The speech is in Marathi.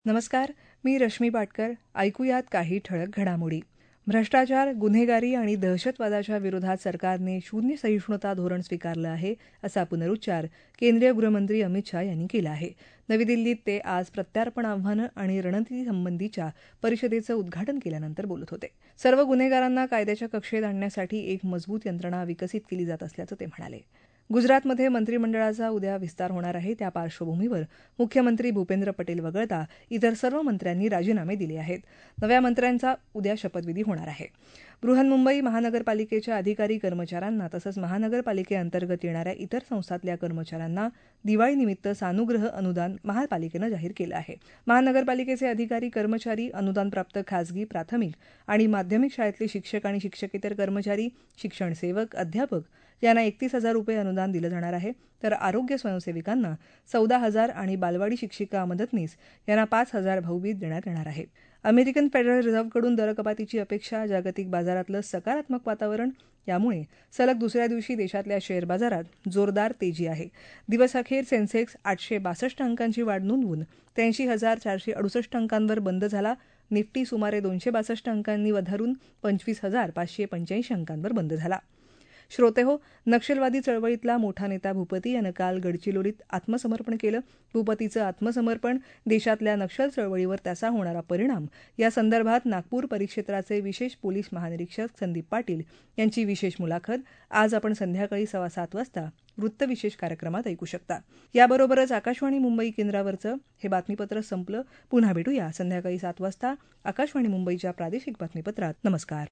नमस्कार, मी रश्मी पाटकर. ऐकूयात काही ठळक घडामोडी. भ्रष्टाचार, गुन्हेगारी आणि दहशतवादाच्या विरोधात सरकारने शून्य सहिष्णुता धोरण स्वीकारलं आहे, असा पुनरुच्चार केंद्रीय गृहमंत्री अमित शाह यांनी केला आहे. नवी दिल्लीत ते आज प्रत्यार्पण आव्हानं आणि रणनीतीसंबंधीच्या परिषदेचं उद्घाटन केल्यानंतर बोलत होते. सर्व गुन्हेगारांना कायद्याच्या कक्षेत आणण्यासाठी एक मजबूत यंत्रणा विकसित केली जात असल्याचं ते म्हणाले. गुजरातमध्ये मंत्रिमंडळाचा उद्या विस्तार होणार आहे. त्या पार्श्वभूमीवर मुख्यमंत्री भूपेंद्र पटेल वगळता इतर सर्व मंत्र्यांनी राजीनामे दिले आहेत. नव्या मंत्र्यांचा उद्या शपथविधी होणार आहे. बृहन्मुंबई महानगरपालिकेच्या अधिकारी कर्मचाऱ्यांना तसंच महानगरपालिकेअंतर्गत येणाऱ्या इतर संस्थातल्या कर्मचाऱ्यांना दिवाळीनिमित्त सानुग्रह अनुदान महापालिकेनं जाहीर केलं आहे. महानगरपालिकेचे अधिकारी कर्मचारी, अनुदानप्राप्त खासगी प्राथमिक आणि माध्यमिक शाळेतले शिक्षक आणि शिक्षकेतर कर्मचारी, शिक्षण सेवक, अध्यापक यांना 31,000 रुपये अनुदान दिलं जाणार आहे. तर आरोग्य स्वयंसेविकांना 14,000 आणि बालवाडी शिक्षिका मदतनीस यांना 5,000 भाऊबीज देण्यात येणार आहे. अमेरिकन फेडरल रिझर्व्हकडून दरकपातीची अपेक्षा, जागतिक बाजारातलं सकारात्मक वातावरण यामुळे सलग दुसऱ्या दिवशी देशातल्या शेअर बाजारात जोरदार तेजी आहे. दिवसअखेर सेन्सेक्स 862 अंकांची वाढ नोंदवून 83,468 अंकांवर बंद झाला. निफ्टी सुमारे 262 अंकांनी वधारून 25,585 अंकांवर बंद झाला. श्रोतेहो, नक्षलवादी चळवळीतला मोठा नेता भूपती यानं काल गडचिरोलीत आत्मसमर्पण केलं. भूपतीचं आत्मसमर्पण, देशातल्या नक्षल चळवळीवर त्याचा होणारा परिणाम या संदर्भात नागपूर परिक्षेत्राचे विशेष पोलीस महानिरीक्षक संदीप पाटील यांची विशेष मुलाखत आज आपण संध्याकाळी 7:15 वाजता वृत्तविशेष कार्यक्रमात ऐकू शकता. याबरोबरच आकाशवाणी मुंबई केंद्रावरचं हे बातमीपत्र संपलं. पुन्हा भेटूया संध्याकाळी 7 वाजता आकाशवाणी मुंबईच्या प्रादेशिक बातमीपत्रात. नमस्कार.